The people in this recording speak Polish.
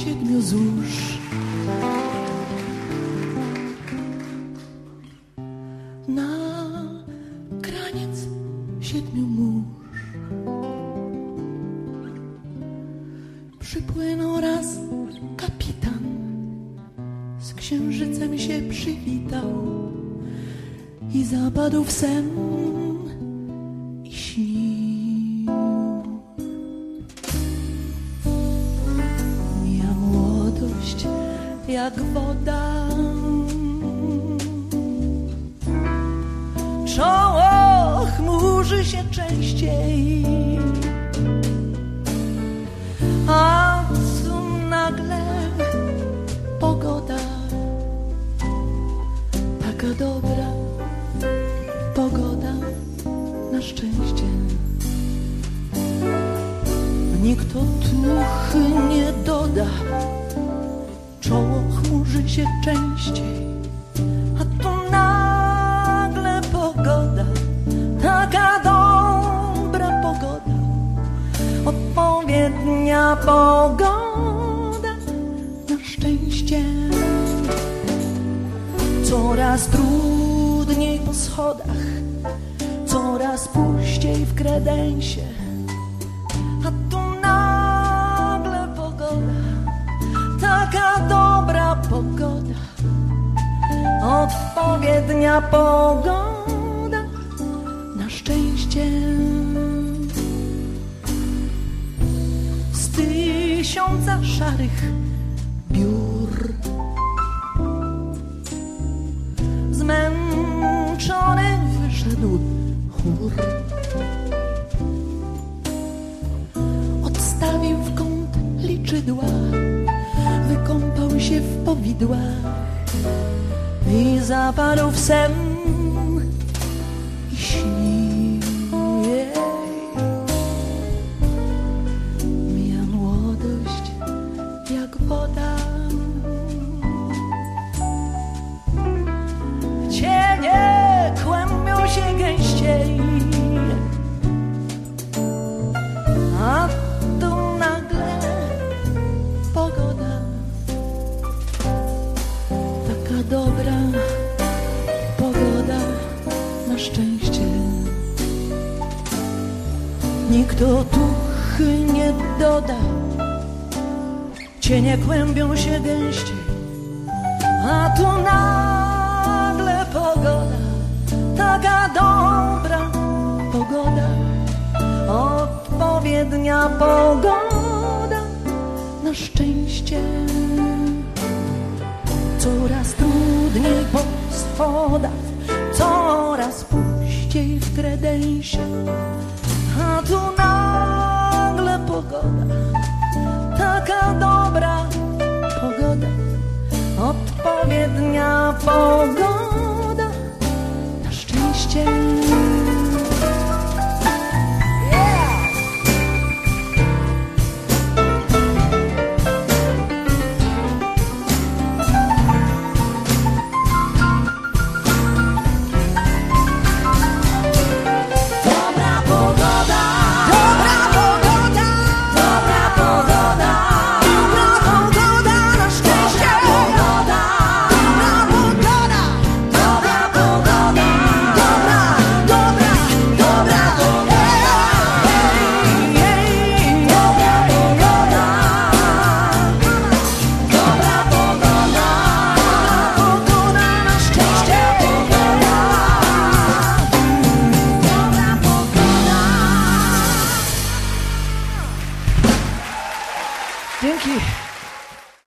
7 złóż. Na kraniec 7 mórz przypłynął raz kapitan, z księżycem się przywitał i zapadł w sen i śnił. Mija młodość jak woda, czoło chmurzy się częściej, a tu nagle pogoda, taka dobra pogoda, na szczęście. Nikt otuchy nie doda, czoło chmurzy się częściej, a tu nagle pogoda, taka dobra pogoda, odpowiednia pogoda, na szczęście. Coraz trudniej po schodach, coraz puściej w kredensie, a tu nagle pogoda, taka dobra pogoda, odpowiednia pogoda, na szczęście. Z 1000 szarych biur zmęczony wyszedł chór. Odstawił w kąt liczydła, wykąpał się w powidłach i zapadł w sen i śnił. Mija młodość jak woda, cienie kłębią się gęściej, a tu nagle pogoda, taka dobra pogoda, na szczęście. Nikt otuchy nie doda, cienie kłębią się gęściej, a tu nagle pogoda, taka dobra pogoda, odpowiednia pogoda, na szczęście. Coraz trudniej po schodach, coraz puściej w kredensie, a tu nagle pogoda, taka dobra pogoda, odpowiednia pogoda,